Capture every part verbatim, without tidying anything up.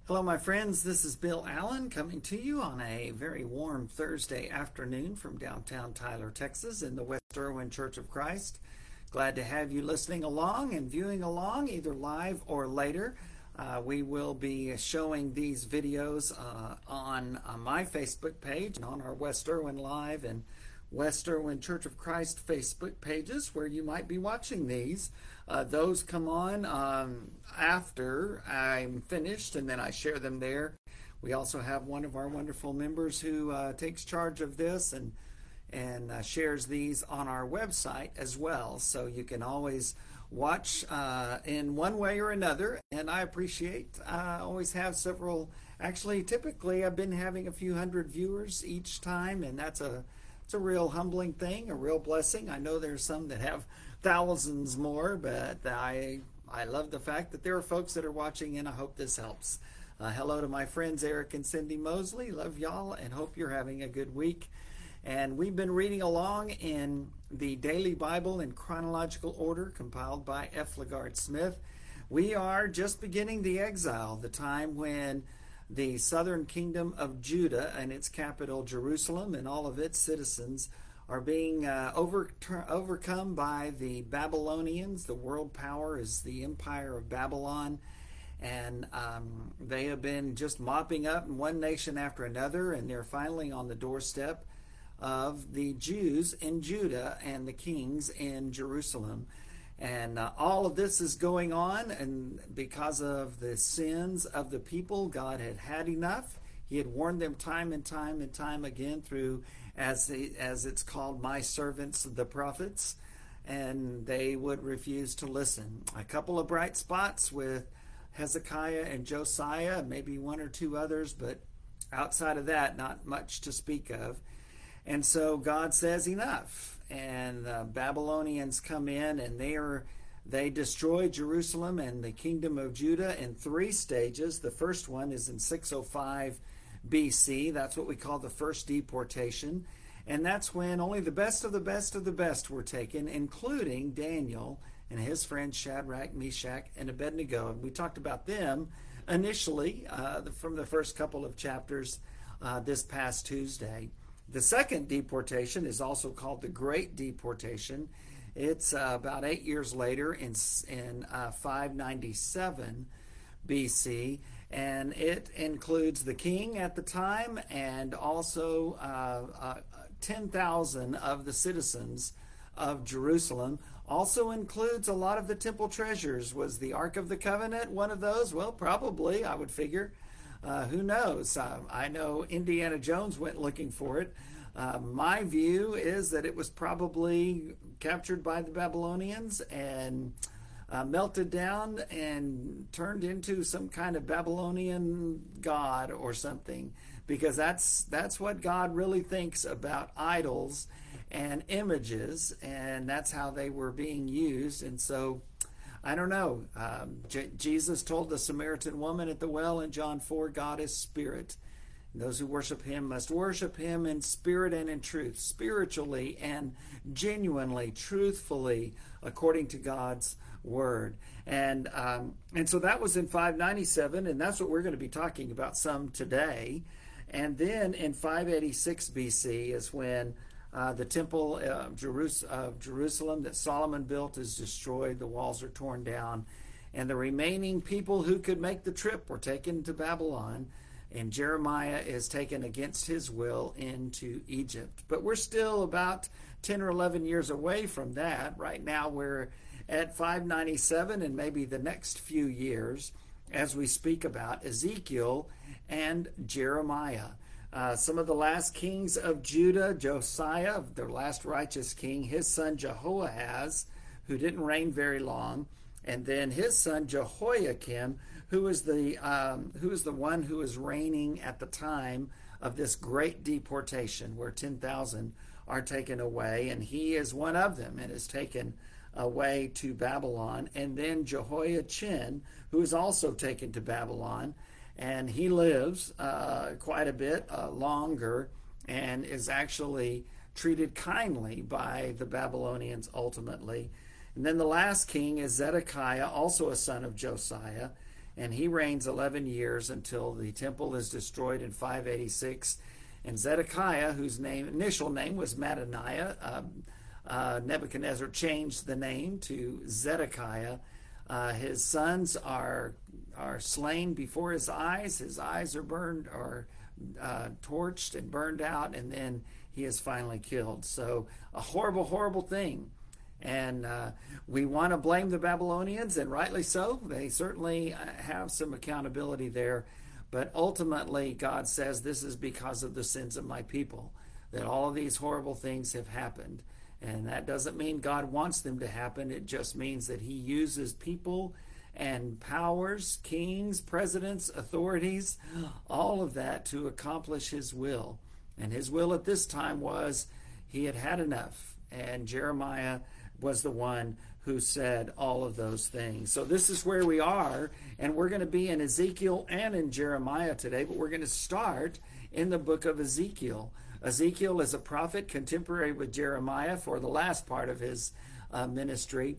Hello, my friends. This is Bill Allen coming to you on a very warm Thursday afternoon from downtown Tyler, Texas, in the West Erwin Church of Christ. Glad to have you listening along and viewing along, either live or later. Uh, we will be showing these videos uh, on, on my Facebook page and on our West Erwin Live and West Erwin Church of Christ Facebook pages where you might be watching these. Uh, those come on um, after I'm finished, and then I share them there. We also have one of our wonderful members who uh, takes charge of this and and uh, shares these on our website as well, so you can always watch uh, in one way or another. And I appreciate I uh, always have several. Actually, typically I've been having a few hundred viewers each time, and that's a it's a real humbling thing, a real blessing. I know there's some that have thousands more, but I I love the fact that there are folks that are watching, and I hope this helps. Uh, hello to my friends Eric and Cindy Mosley. Love y'all and hope you're having a good week. And we've been reading along in the Daily Bible in chronological order compiled by F. LaGard Smith. We are just beginning the exile, the time when the southern kingdom of Judah and its capital Jerusalem and all of its citizens are being uh, over, overcome by the Babylonians. The world power is the empire of Babylon, and um, they have been just mopping up one nation after another, and they're finally on the doorstep of the Jews in Judah and the kings in Jerusalem. And uh, all of this is going on, and because of the sins of the people, God had had enough. He had warned them time and time and time again through, as the, as it's called, my servants, the prophets, and they would refuse to listen. A couple of bright spots with Hezekiah and Josiah, maybe one or two others, but outside of that, not much to speak of. And so God says enough, and the Babylonians come in, and they are they destroy Jerusalem and the kingdom of Judah in three stages. The first one is in six oh five B C. That's what we call the first deportation, and that's when only the best of the best of the best were taken, including Daniel and his friends Shadrach, Meshach, and Abednego. And we talked about them initially uh, from the first couple of chapters uh, this past Tuesday. The second deportation is also called the Great Deportation. It's uh, about eight years later in, in uh, five ninety-seven B C, and it includes the king at the time and also uh, uh, ten thousand of the citizens of Jerusalem. Also includes a lot of the temple treasures. Was the Ark of the Covenant one of those? Well, probably, I would figure. Uh, who knows? Uh, I know Indiana Jones went looking for it. Uh, my view is that it was probably captured by the Babylonians and uh, melted down and turned into some kind of Babylonian god or something, because that's that's what God really thinks about idols and images, and that's how they were being used. And so I don't know. Um, J- Jesus told the Samaritan woman at the well in John four, God is spirit. And those who worship him must worship him in spirit and in truth, spiritually and genuinely, truthfully, according to God's word. And um, and so that was in five ninety-seven, and that's what we're going to be talking about some today. And then in five eighty-six B C is when Uh, the temple of, Jerus- of Jerusalem that Solomon built is destroyed. The walls are torn down. And the remaining people who could make the trip were taken to Babylon. And Jeremiah is taken against his will into Egypt. But we're still about ten or eleven years away from that. Right now we're at five ninety-seven, and maybe the next few years as we speak about Ezekiel and Jeremiah. Uh, some of the last kings of Judah, Josiah, their last righteous king, his son Jehoahaz, who didn't reign very long, and then his son Jehoiakim, who is the um, who is the one who is reigning at the time of this great deportation, where ten thousand are taken away, and he is one of them and is taken away to Babylon. And then Jehoiachin, who is also taken to Babylon. And he lives uh, quite a bit uh, longer and is actually treated kindly by the Babylonians ultimately. And then the last king is Zedekiah, also a son of Josiah. and he reigns eleven years until the temple is destroyed in five eighty-six. And Zedekiah, whose name initial name was Mattaniah, uh, uh, Nebuchadnezzar changed the name to Zedekiah. Uh, his sons are are slain before his eyes. His eyes are burned or uh, torched and burned out, and then he is finally killed. So a horrible, horrible thing. And uh, we want to blame the Babylonians, and rightly so. They certainly have some accountability there. But ultimately, God says this is because of the sins of my people, that all of these horrible things have happened. And that doesn't mean God wants them to happen. It just means that he uses people and powers, kings, presidents, authorities, all of that to accomplish his will. And his will at this time was he had had enough. And Jeremiah was the one who said all of those things. So this is where we are, and we're going to be in Ezekiel and in Jeremiah today, but we're going to start in the book of Ezekiel. Ezekiel is a prophet contemporary with Jeremiah for the last part of his uh, ministry.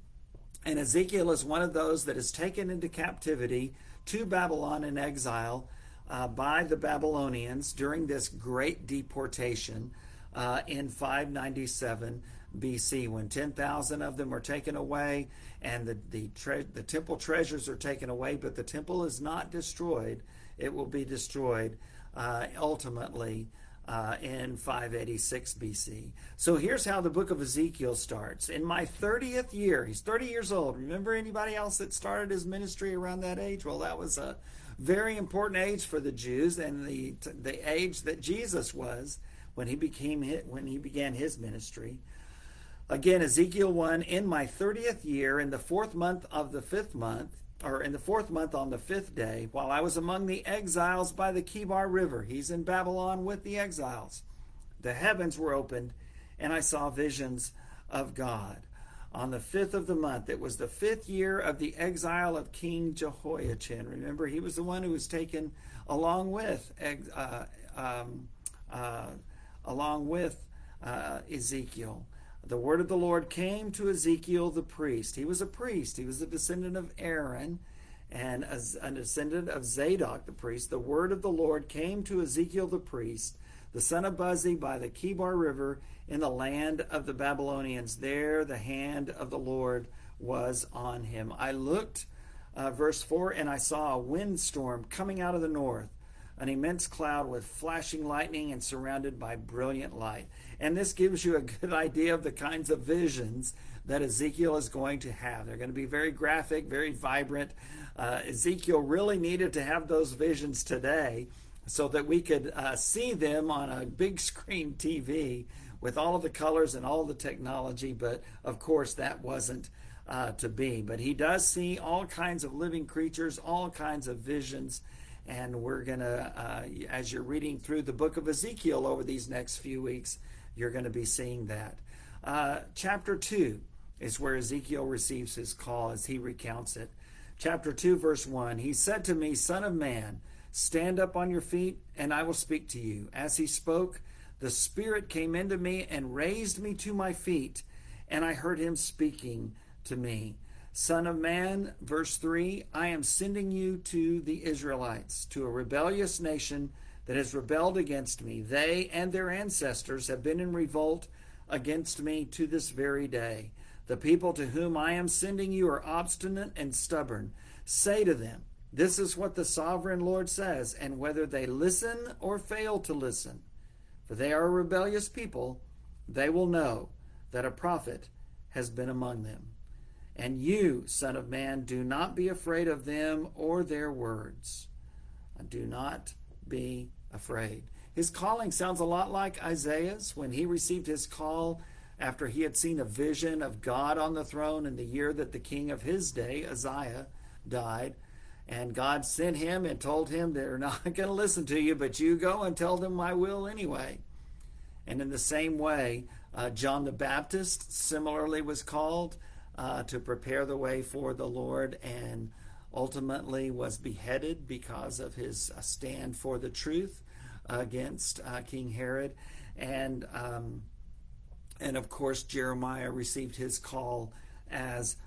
And Ezekiel is one of those that is taken into captivity to Babylon in exile uh, by the Babylonians during this great deportation uh, in five ninety-seven B C, when ten thousand of them are taken away, and the the, tre- the temple treasures are taken away, but the temple is not destroyed. It will be destroyed uh, ultimately uh, in five eighty-six B C. So here's how the book of Ezekiel starts. In my thirtieth year, he's thirty years old. Remember anybody else that started his ministry around that age? Well, that was a very important age for the Jews, and the the age that Jesus was when he became when he began his ministry. Again, Ezekiel one, in my thirtieth year, in the fourth month of the fifth month, or in the fourth month on the fifth day, while I was among the exiles by the Kebar River. He's in Babylon with the exiles. The heavens were opened, and I saw visions of God. On the fifth of the month, it was the fifth year of the exile of King Jehoiachin. Remember, he was the one who was taken along with uh, um, uh, along with uh, Ezekiel. The word of the Lord came to Ezekiel the priest. He was a priest. He was a descendant of Aaron and as a descendant of Zadok the priest. The word of the Lord came to Ezekiel the priest, the son of Buzi, by the Kebar River in the land of the Babylonians. There the hand of the Lord was on him. I looked, uh, verse four, and I saw a windstorm coming out of the north, an immense cloud with flashing lightning and surrounded by brilliant light. And this gives you a good idea of the kinds of visions that Ezekiel is going to have. They're going to be very graphic, very vibrant. Uh, Ezekiel really needed to have those visions today so that we could uh, see them on a big screen T V with all of the colors and all the technology. But of course, that wasn't uh, to be. But he does see all kinds of living creatures, all kinds of visions. And we're going to, uh, as you're reading through the book of Ezekiel over these next few weeks, you're going to be seeing that. Uh, chapter two is where Ezekiel receives his call as he recounts it. Chapter two, verse one, he said to me, Son of man, stand up on your feet, and I will speak to you. As he spoke, the Spirit came into me and raised me to my feet, and I heard him speaking to me. Son of man, verse three, I am sending you to the Israelites, to a rebellious nation that has rebelled against me. They and their ancestors have been in revolt against me to this very day. The people to whom I am sending you are obstinate and stubborn. Say to them, this is what the sovereign Lord says, and whether they listen or fail to listen, for they are a rebellious people, they will know that a prophet has been among them. And you, Son of man, do not be afraid of them or their words. Do not be afraid. His calling sounds a lot like Isaiah's when he received his call after he had seen a vision of God on the throne in the year that the king of his day, Uzziah, died. And God sent him and told him, they're not going to listen to you, but you go and tell them my will anyway. And in the same way, uh, John the Baptist similarly was called uh, to prepare the way for the Lord, and ultimately was beheaded because of his uh, stand for the truth against uh, King Herod. And um, and of course Jeremiah received his call as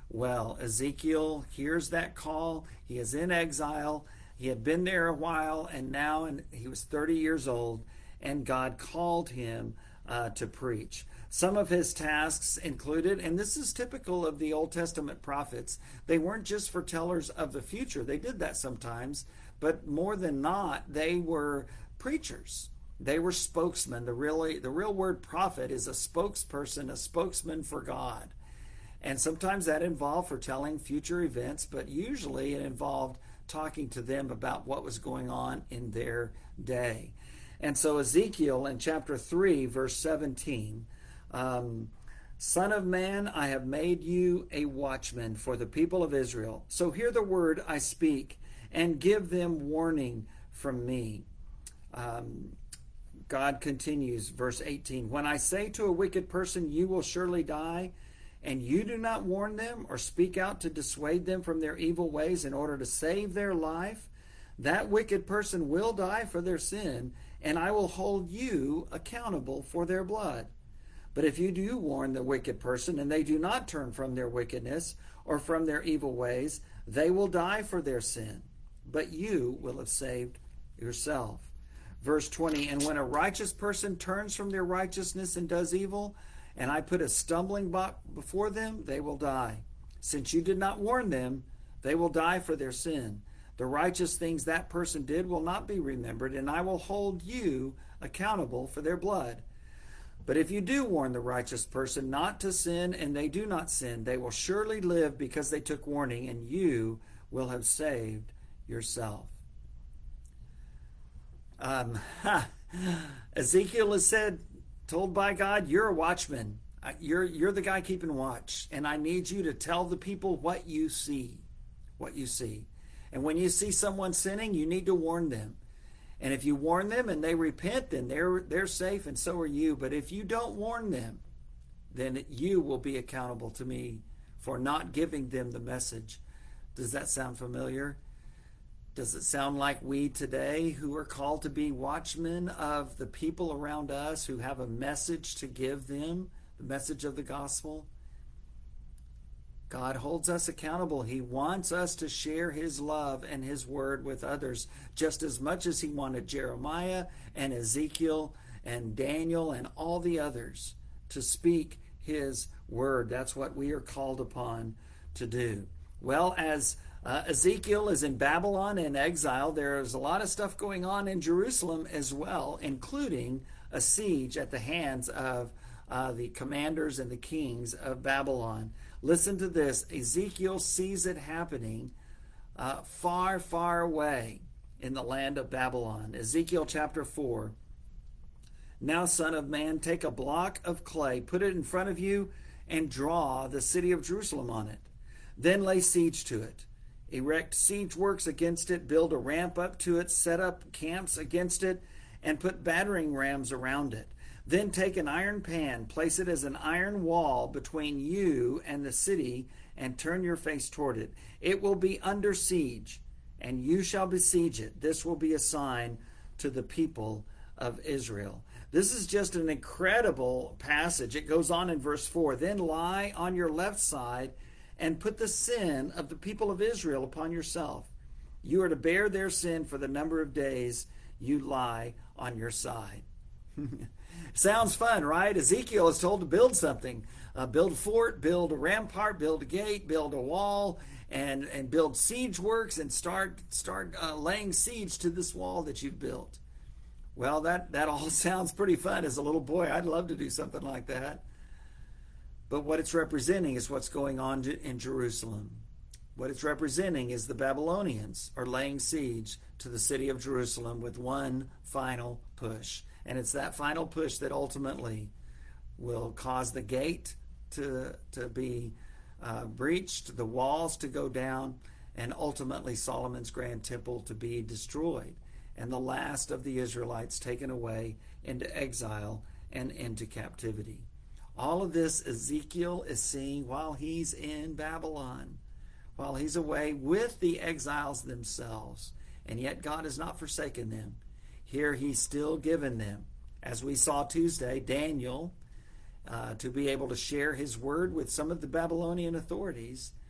Well, Ezekiel hears that call. He is in exile. He had been there a while, and now and he was thirty years old, and God called him uh, to preach. Some of his tasks included, and this is typical of the Old Testament prophets, they weren't just foretellers of the future. They did that sometimes, but more than not, they were preachers. They were spokesmen. The really the real word prophet is a spokesperson, a spokesman for God. And sometimes that involved foretelling future events, but usually it involved talking to them about what was going on in their day. And so Ezekiel in chapter three, verse seventeen, um, Son of man, I have made you a watchman for the people of Israel. So hear the word I speak and give them warning from me. Um, God continues, verse eighteen, when I say to a wicked person, you will surely die, and you do not warn them or speak out to dissuade them from their evil ways in order to save their life, that wicked person will die for their sin, and I will hold you accountable for their blood. But if you do warn the wicked person, and they do not turn from their wickedness or from their evil ways, they will die for their sin, but you will have saved yourself. Verse twenty, and when a righteous person turns from their righteousness and does evil, and I put a stumbling block before them, they will die. Since you did not warn them, they will die for their sin. The righteous things that person did will not be remembered, and I will hold you accountable for their blood. But if you do warn the righteous person not to sin, and they do not sin, they will surely live because they took warning, and you will have saved yourself. Um, ha, Ezekiel is said, told by God, you're a watchman. You're, you're the guy keeping watch, and I need you to tell the people what you see, what you see. And when you see someone sinning, you need to warn them. And if you warn them and they repent, then they're they're safe, and so are you. But if you don't warn them, then you will be accountable to me for not giving them the message. Does that sound familiar? Does it sound like we today who are called to be watchmen of the people around us who have a message to give them, the message of the gospel? God holds us accountable. He wants us to share his love and his word with others just as much as he wanted Jeremiah and Ezekiel and Daniel and all the others to speak his word. That's what we are called upon to do. Well, as uh, Ezekiel is in Babylon in exile, there is a lot of stuff going on in Jerusalem as well, including a siege at the hands of uh, the commanders and the kings of Babylon. Listen to this. Ezekiel sees it happening uh, far, far away in the land of Babylon. Ezekiel chapter four. Now, son of man, take a block of clay, put it in front of you, and draw the city of Jerusalem on it. Then lay siege to it. Erect siege works against it, build a ramp up to it, set up camps against it, and put battering rams around it. Then take an iron pan, place it as an iron wall between you and the city, and turn your face toward it. It will be under siege, and you shall besiege it. This will be a sign to the people of Israel. This is just an incredible passage. It goes on in verse four. Then lie on your left side and put the sin of the people of Israel upon yourself. You are to bear their sin for the number of days you lie on your side. Sounds fun, right? Ezekiel is told to build something. Uh, build a fort, build a rampart, build a gate, build a wall, and, and build siege works and start, start uh, laying siege to this wall that you've built. Well, that, that all sounds pretty fun. As a little boy, I'd love to do something like that. But what it's representing is what's going on in Jerusalem. What it's representing is the Babylonians are laying siege to the city of Jerusalem with one final push. And it's that final push that ultimately will cause the gate to, to be uh, breached, the walls to go down, and ultimately Solomon's grand temple to be destroyed, and the last of the Israelites taken away into exile and into captivity. All of this Ezekiel is seeing while he's in Babylon, while he's away with the exiles themselves. And yet God has not forsaken them. Here he's still given them, as we saw Tuesday, Daniel, uh, to be able to share his word with some of the Babylonian authorities.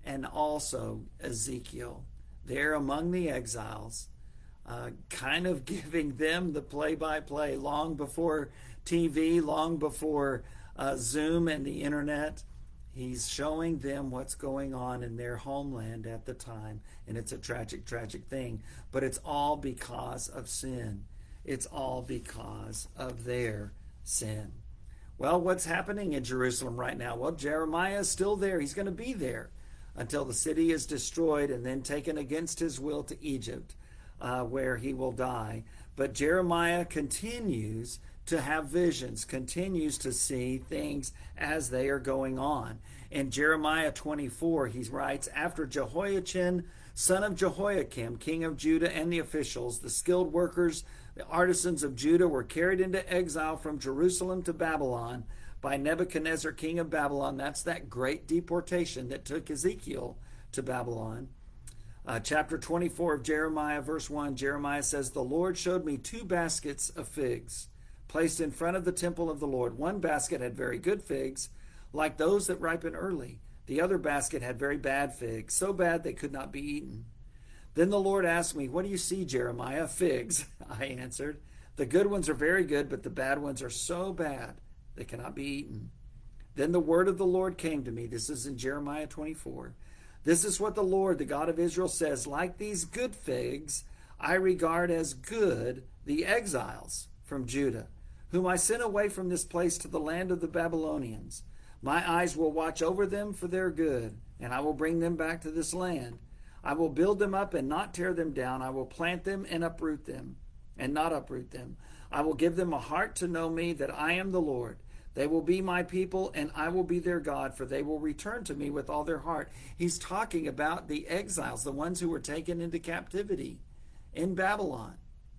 and also Ezekiel. They're among the exiles, uh, kind of giving them the play-by-play long before T V, long before uh, Zoom and the internet. He's showing them what's going on in their homeland at the time, and it's a tragic, tragic thing. But it's all because of sin. It's all because of their sin. Well, what's happening in Jerusalem right now? Well, Jeremiah is still there. He's going to be there until the city is destroyed and then taken against his will to Egypt, uh, where he will die. But Jeremiah continues to have visions, continues to see things as they are going on. In Jeremiah twenty-four, he writes, after Jehoiachin, son of Jehoiakim, king of Judah, and the officials, the skilled workers, the artisans of Judah, were carried into exile from Jerusalem to Babylon by Nebuchadnezzar, king of Babylon. That's that great deportation that took Ezekiel to Babylon. Uh, chapter twenty-four of Jeremiah, verse one, Jeremiah says, the Lord showed me two baskets of figs placed in front of the temple of the Lord. One basket had very good figs, like those that ripen early. The other basket had very bad figs, so bad they could not be eaten. Then the Lord asked me, what do you see, Jeremiah? Figs, I answered. The good ones are very good, but the bad ones are so bad they cannot be eaten. Then the word of the Lord came to me. This is in Jeremiah twenty-four. This is what the Lord, the God of Israel, says. Like these good figs, I regard as good the exiles from Judah, whom I sent away from this place to the land of the Babylonians. My eyes will watch over them for their good, and I will bring them back to this land. I will build them up and not tear them down. I will plant them and uproot them, and not uproot them. I will give them a heart to know me, that I am the Lord. They will be my people, and I will be their God, for they will return to me with all their heart. He's talking about the exiles, the ones who were taken into captivity in Babylon.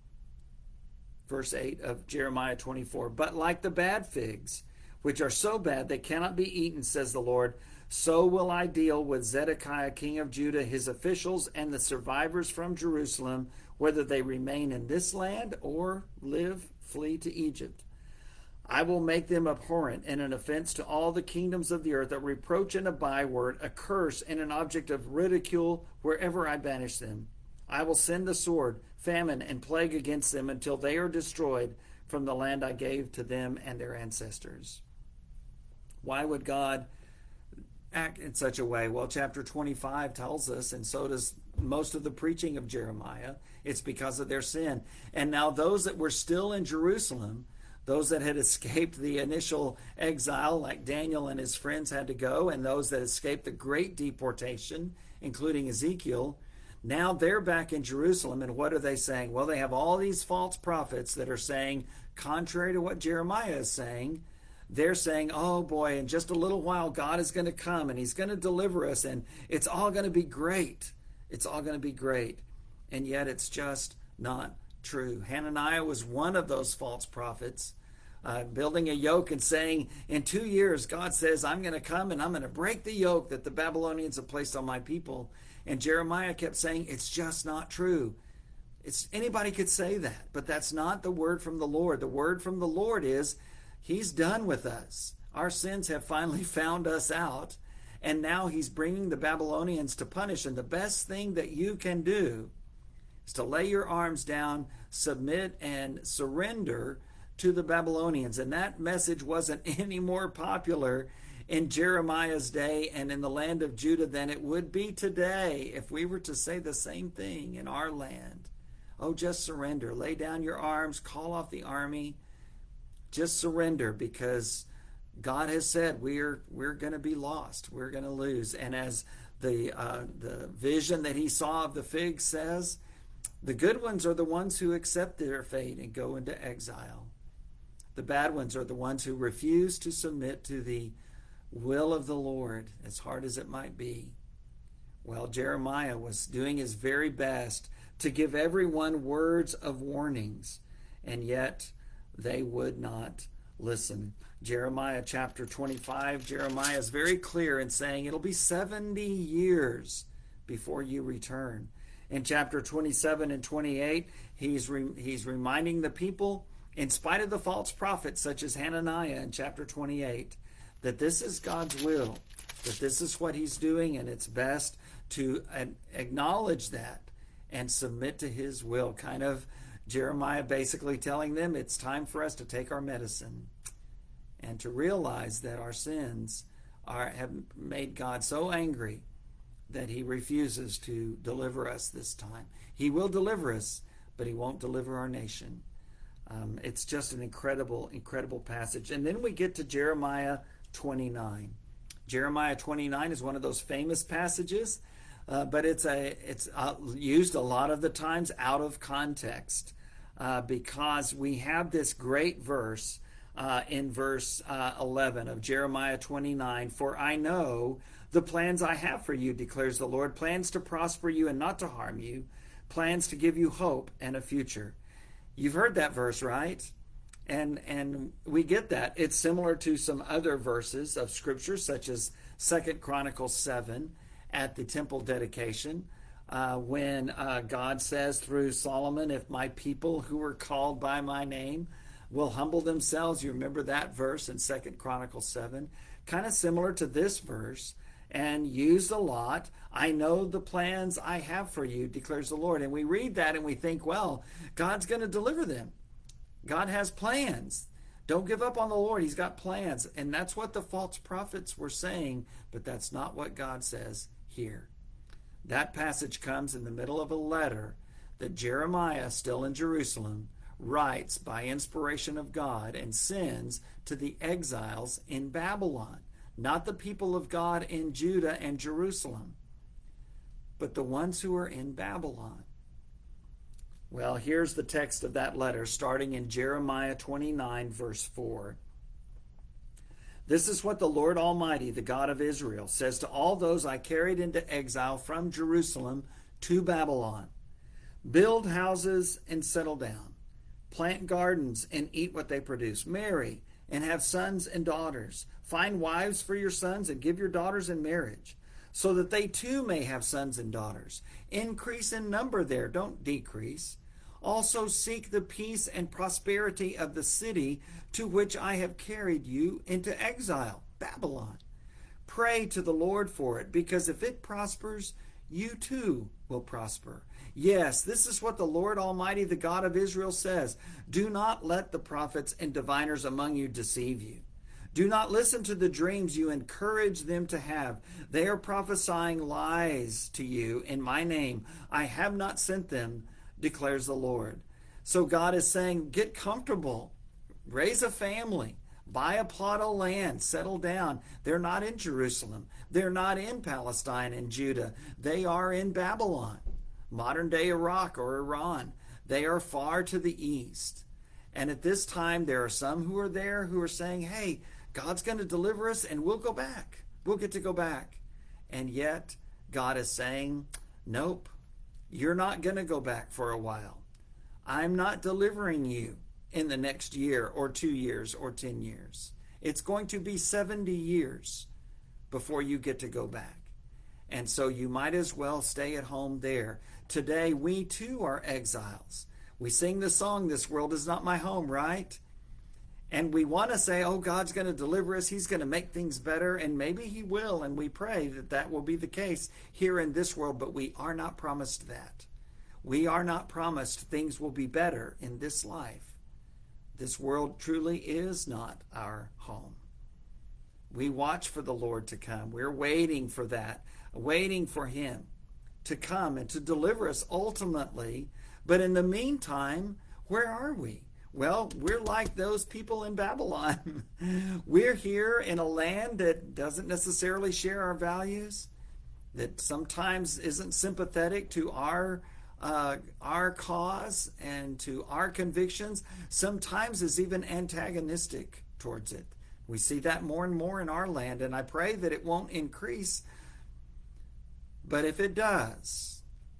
Verse eight of Jeremiah twenty-four. But like the bad figs, which are so bad they cannot be eaten, says the Lord, so will I deal with Zedekiah, king of Judah, his officials, and the survivors from Jerusalem, whether they remain in this land or live, flee to Egypt. I will make them abhorrent and an offense to all the kingdoms of the earth, a reproach and a byword, a curse and an object of ridicule wherever I banish them. I will send the sword, famine, and plague against them until they are destroyed from the land I gave to them and their ancestors. Why would God act in such a way? Well, chapter twenty-five tells us, and so does most of the preaching of Jeremiah, it's because of their sin. And now those that were still in Jerusalem, those that had escaped the initial exile, like Daniel and his friends had to go, and those that escaped the great deportation, including Ezekiel, now they're back in Jerusalem. And what are they saying? Well, they have all these false prophets that are saying, contrary to what Jeremiah is saying, they're saying, oh boy, in just a little while, God is going to come and he's going to deliver us and it's all going to be great. It's all going to be great. And yet it's just not true. Hananiah was one of those false prophets, uh, building a yoke and saying, in two years, God says, I'm going to come and I'm going to break the yoke that the Babylonians have placed on my people. And Jeremiah kept saying, it's just not true. It's anybody could say that, but that's not the word from the Lord. The word from the Lord is, he's done with us. Our sins have finally found us out. And now he's bringing the Babylonians to punish. And the best thing that you can do is to lay your arms down, submit, and surrender to the Babylonians. And that message wasn't any more popular in Jeremiah's day and in the land of Judah than it would be today if we were to say the same thing in our land. Oh, just surrender. Lay down your arms. Call off the army. Just surrender, because God has said we're we're going to be lost. We're going to lose. And as the uh, the vision that he saw of the figs says, the good ones are the ones who accept their fate and go into exile. The bad ones are the ones who refuse to submit to the will of the Lord, as hard as it might be. Well, Jeremiah was doing his very best to give everyone words of warnings, and yet they would not listen. Jeremiah chapter twenty-five, Jeremiah is very clear in saying it'll be seventy years before you return. In chapter twenty-seven and twenty-eight, he's re- he's reminding the people, in spite of the false prophets such as Hananiah in chapter twenty-eight, that this is God's will, that this is what he's doing, and it's best to acknowledge that and submit to his will. Kind of Jeremiah basically telling them it's time for us to take our medicine and to realize that our sins are have made God so angry that he refuses to deliver us this time. He will deliver us, but he won't deliver our nation. Um, it's just an incredible, incredible passage. And then we get to Jeremiah twenty-nine. Jeremiah twenty-nine is one of those famous passages, uh, but it's a it's uh, used a lot of the times out of context uh, because we have this great verse uh, in verse uh, eleven of Jeremiah twenty-nine. For I know the plans I have for you, declares the Lord, plans to prosper you and not to harm you, plans to give you hope and a future. You've heard that verse, right? And and we get that. It's similar to some other verses of Scripture, such as Second Chronicles seven at the temple dedication, uh, when uh, God says through Solomon, if my people who are called by my name will humble themselves. You remember that verse in Second Chronicles seven? Kind of similar to this verse and used a lot. I know the plans I have for you, declares the Lord. And we read that and we think, well, God's going to deliver them. God has plans. Don't give up on the Lord. He's got plans. And that's what the false prophets were saying, but that's not what God says here. That passage comes in the middle of a letter that Jeremiah, still in Jerusalem, writes by inspiration of God and sends to the exiles in Babylon. Not the people of God in Judah and Jerusalem, but the ones who are in Babylon. Well, here's the text of that letter, starting in Jeremiah twenty-nine, verse four. This is what the Lord Almighty, the God of Israel, says to all those I carried into exile from Jerusalem to Babylon. Build houses and settle down. Plant gardens and eat what they produce. Marry and have sons and daughters. Find wives for your sons and give your daughters in marriage, so that they too may have sons and daughters. Increase in number there, don't decrease. Also seek the peace and prosperity of the city to which I have carried you into exile, Babylon. Pray to the Lord for it, because if it prospers, you too will prosper. Yes, this is what the Lord Almighty, the God of Israel, says. Do not let the prophets and diviners among you deceive you. Do not listen to the dreams you encourage them to have. They are prophesying lies to you in my name. I have not sent them, declares the Lord. So God is saying, get comfortable, raise a family, buy a plot of land, settle down. They're not in Jerusalem. They're not in Palestine and Judah. They are in Babylon, modern day Iraq or Iran. They are far to the east. And at this time, there are some who are there who are saying, hey, God's going to deliver us and we'll go back. We'll get to go back. And yet, God is saying, nope, you're not going to go back for a while. I'm not delivering you in the next year or two years or ten years. It's going to be seventy years before you get to go back. And so you might as well stay at home there. Today, we too are exiles. We sing the song, "This world is not my home," right? And we want to say, oh, God's going to deliver us. He's going to make things better. And maybe he will. And we pray that that will be the case here in this world. But we are not promised that. We are not promised things will be better in this life. This world truly is not our home. We watch for the Lord to come. We're waiting for that, waiting for him to come and to deliver us ultimately. But in the meantime, where are we? Well, we're like those people in Babylon. We're here in a land that doesn't necessarily share our values, that sometimes isn't sympathetic to our uh, our cause and to our convictions, sometimes is even antagonistic towards it. We see that more and more in our land, and I pray that it won't increase. But if it does,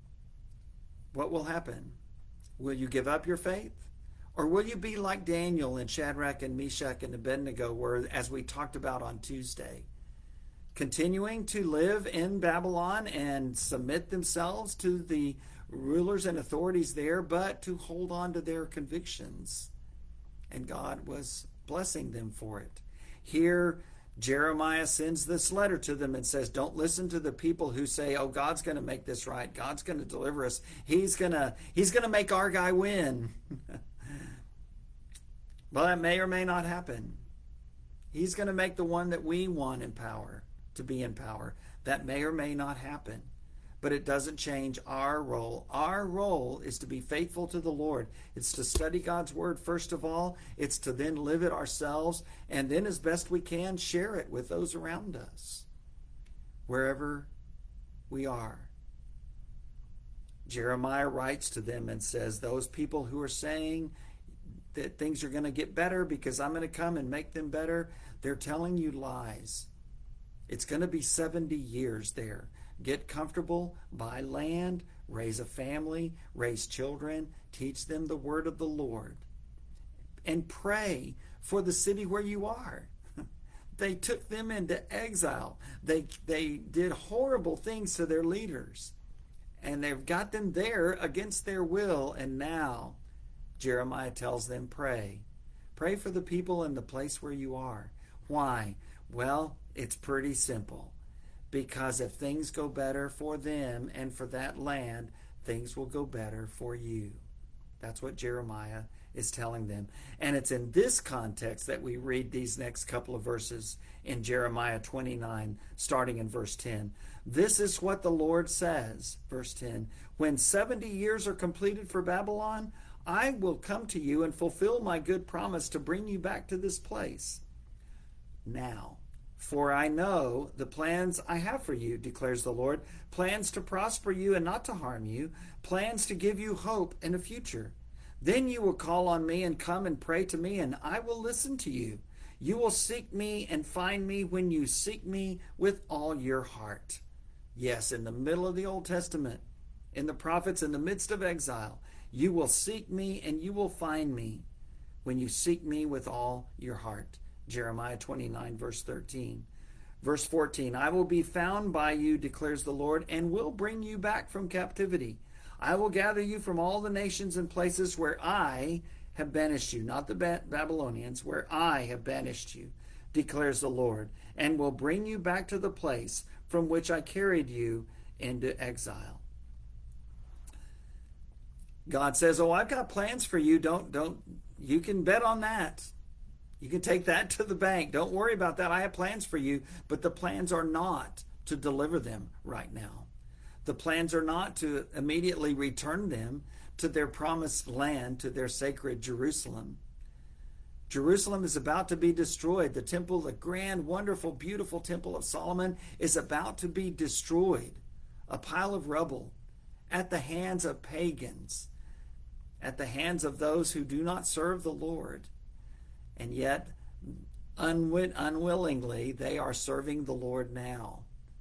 what will happen? Will you give up your faith? Or will you be like Daniel and Shadrach and Meshach and Abednego were, as we talked about on Tuesday, continuing to live in Babylon and submit themselves to the rulers and authorities there, but to hold on to their convictions? And God was blessing them for it. Here, Jeremiah sends this letter to them and says, don't listen to the people who say, oh, God's going to make this right. God's going to deliver us. He's going to, he's going to make our guy win. Well, that may or may not happen. He's going to make the one that we want in power to be in power. That may or may not happen. But it doesn't change our role. Our role is to be faithful to the Lord. It's to study God's word first of all. It's to then live it ourselves, and then as best we can share it with those around us, wherever we are. Jeremiah writes to them and says, those people who are saying that things are going to get better because I'm going to come and make them better, they're telling you lies. It's going to be seventy years there. Get comfortable, buy land, raise a family, raise children, teach them the word of the Lord, and pray for the city where you are. They took them into exile. They, they did horrible things to their leaders, and they've got them there against their will, and now Jeremiah tells them, pray. Pray for the people in the place where you are. Why? Well, it's pretty simple. Because if things go better for them and for that land, things will go better for you. That's what Jeremiah is telling them. And it's in this context that we read these next couple of verses in Jeremiah twenty-nine, starting in verse ten. This is what the Lord says, verse ten, when seventy years are completed for Babylon, I will come to you and fulfill my good promise to bring you back to this place. Now, for I know the plans I have for you, declares the Lord, plans to prosper you and not to harm you, plans to give you hope and a future. Then you will call on me and come and pray to me, and I will listen to you. You will seek me and find me when you seek me with all your heart. Yes, in the middle of the Old Testament, in the prophets, in the midst of exile, you will seek me and you will find me when you seek me with all your heart. Jeremiah twenty-nine, verse thirteen. Verse fourteen, I will be found by you, declares the Lord, and will bring you back from captivity. I will gather you from all the nations and places where I have banished you, not the ba- Babylonians, where I have banished you, declares the Lord, and will bring you back to the place from which I carried you into exile. God says, oh, I've got plans for you. Don't, don't, you can bet on that. You can take that to the bank. Don't worry about that. I have plans for you, but the plans are not to deliver them right now. The plans are not to immediately return them to their promised land, to their sacred Jerusalem. Jerusalem is about to be destroyed. The temple, the grand, wonderful, beautiful temple of Solomon is about to be destroyed. A pile of rubble at the hands of pagans, at the hands of those who do not serve the Lord. And yet, unwi- unwillingly, they are serving the Lord now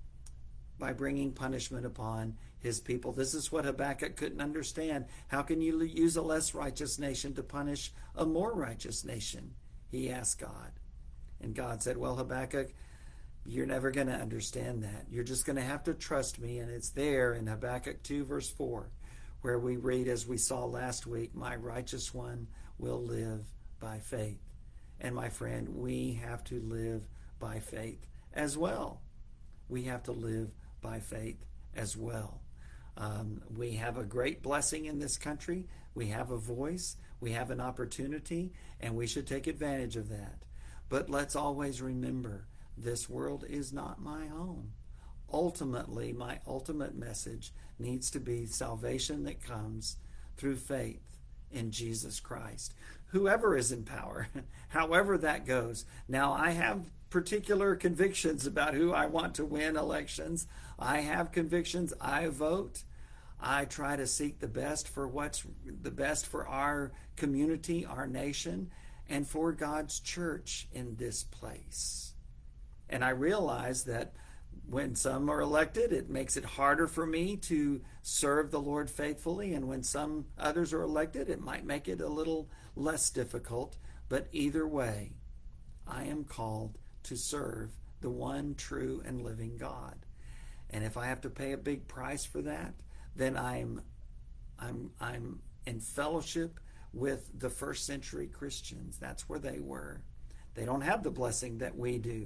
by bringing punishment upon his people. This is what Habakkuk couldn't understand. How can you use a less righteous nation to punish a more righteous nation? He asked God. And God said, well, Habakkuk, you're never going to understand that. You're just going to have to trust me. And it's there in Habakkuk two, verse four, where we read, as we saw last week, my righteous one will live by faith. And my friend, we have to live by faith as well. We have to live by faith as well. Um, we have a great blessing in this country. We have a voice. We have an opportunity, and we should take advantage of that. But let's always remember, this world is not my home. Ultimately, my ultimate message needs to be salvation that comes through faith in Jesus Christ. Whoever is in power, however that goes. Now, I have particular convictions about who I want to win elections. I have convictions. I vote. I try to seek the best for what's the best for our community, our nation, and for God's church in this place. And I realize that when some are elected, it makes it harder for me to serve the Lord faithfully. And when some others are elected, it might make it a little less difficult. But either way, I am called to serve the one true and living God. And if I have to pay a big price for that, then I'm I'm I'm in fellowship with the first century Christians. That's where they were. They don't have the blessing that we do.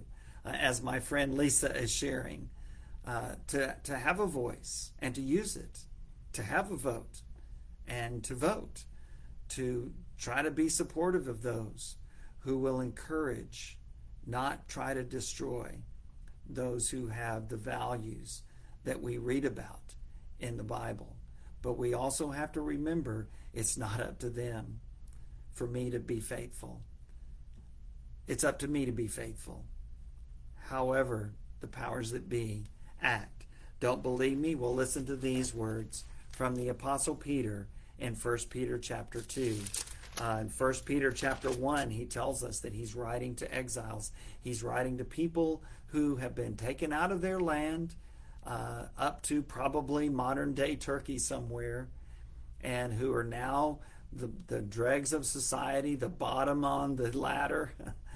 uh, as my friend Lisa is sharing, uh, to, to have a voice and to use it, to have a vote and to vote, to try to be supportive of those who will encourage, not try to destroy those who have the values that we read about in the Bible. But we also have to remember it's not up to them for me to be faithful. It's up to me to be faithful. However, the powers that be act. Don't believe me? Well, listen to these words from the Apostle Peter in First Peter chapter two. Uh, in First Peter chapter one, he tells us that he's writing to exiles. He's writing to people who have been taken out of their land, uh, up to probably modern-day Turkey somewhere, and who are now the, the dregs of society, the bottom on the ladder.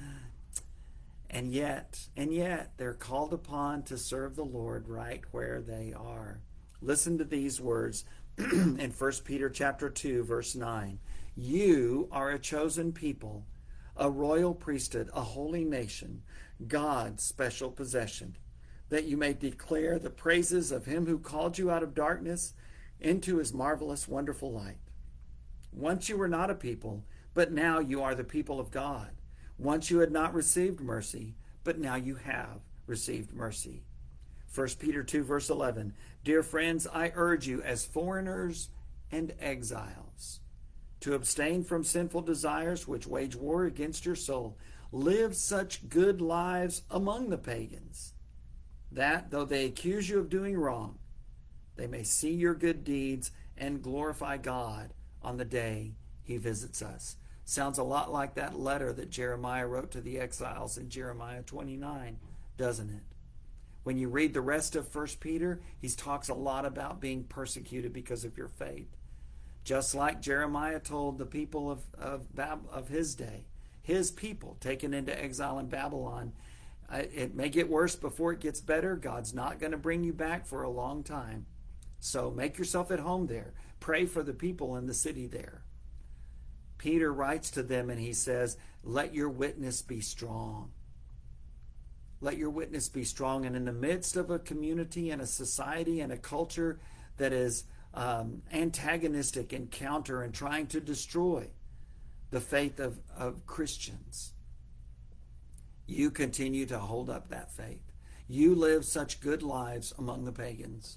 And yet, and yet, they're called upon to serve the Lord right where they are. Listen to these words in First Peter chapter two, verse nine. You are a chosen people, a royal priesthood, a holy nation, God's special possession, that you may declare the praises of him who called you out of darkness into his marvelous, wonderful light. Once you were not a people, but now you are the people of God. Once you had not received mercy, but now you have received mercy. First Peter two, verse eleven. Dear friends, I urge you as foreigners and exiles to abstain from sinful desires which wage war against your soul. Live such good lives among the pagans, that, though they accuse you of doing wrong, they may see your good deeds and glorify God on the day he visits us. Sounds a lot like that letter that Jeremiah wrote to the exiles in Jeremiah twenty-nine, doesn't it? When you read the rest of First Peter, he talks a lot about being persecuted because of your faith. Just like Jeremiah told the people of, of, Bab- of his day, his people taken into exile in Babylon, uh, it may get worse before it gets better. God's not going to bring you back for a long time. So make yourself at home there. Pray for the people in the city there. Peter writes to them and he says, let your witness be strong. Let your witness be strong. And in the midst of a community and a society and a culture that is um, antagonistic and counter and trying to destroy the faith of, of Christians, you continue to hold up that faith. You live such good lives among the pagans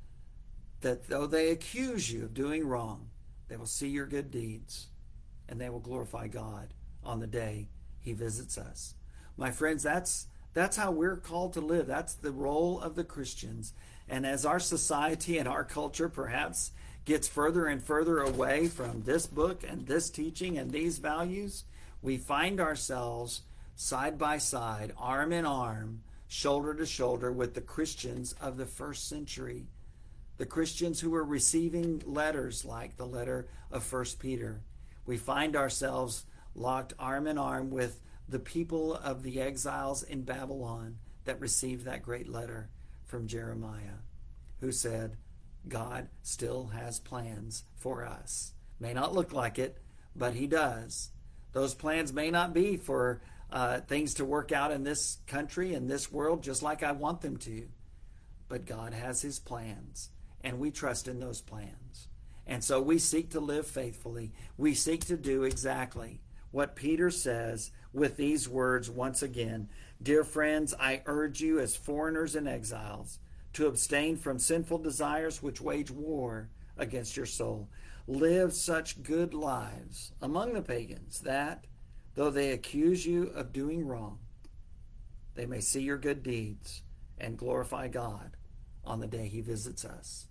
that though they accuse you of doing wrong, they will see your good deeds and they will glorify God on the day he visits us. My friends, that's that's how we're called to live. That's the role of the Christians. And as our society and our culture perhaps gets further and further away from this book and this teaching and these values, we find ourselves side by side, arm in arm, shoulder to shoulder with the Christians of the first century. The Christians who were receiving letters like the letter of First Peter. We find ourselves locked arm in arm with the people of the exiles in Babylon that received that great letter from Jeremiah, who said, God still has plans for us. May not look like it, but he does. Those plans may not be for uh, things to work out in this country, in this world, just like I want them to. But God has his plans, and we trust in those plans. And so we seek to live faithfully. We seek to do exactly what Peter says with these words once again. Dear friends, I urge you as foreigners and exiles to abstain from sinful desires which wage war against your soul. Live such good lives among the pagans that, though they accuse you of doing wrong, they may see your good deeds and glorify God on the day he visits us.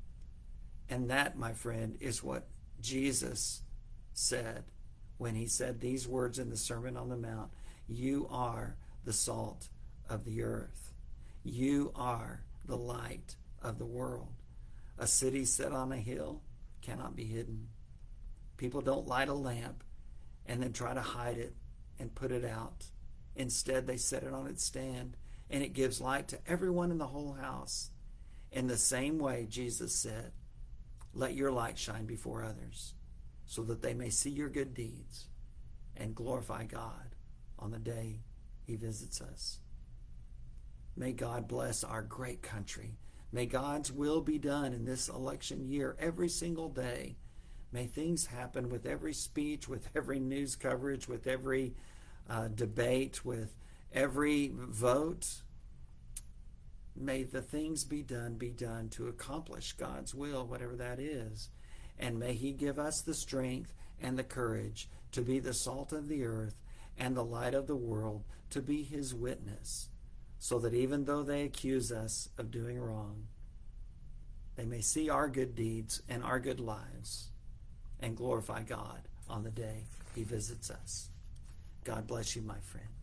And that, my friend, is what Jesus said when he said these words in the Sermon on the Mount. You are the salt of the earth. You are the light of the world. A city set on a hill cannot be hidden. People don't light a lamp and then try to hide it and put it out. Instead, they set it on its stand, and it gives light to everyone in the whole house. In the same way, Jesus said, let your light shine before others, so that they may see your good deeds and glorify God on the day he visits us. May God bless our great country. May God's will be done in this election year every single day. May things happen with every speech, with every news coverage, with every uh, debate, with every vote. May the things be done, be done to accomplish God's will, whatever that is. And may He give us the strength and the courage to be the salt of the earth and the light of the world, to be His witness, so that even though they accuse us of doing wrong, they may see our good deeds and our good lives and glorify God on the day He visits us. God bless you, my friend.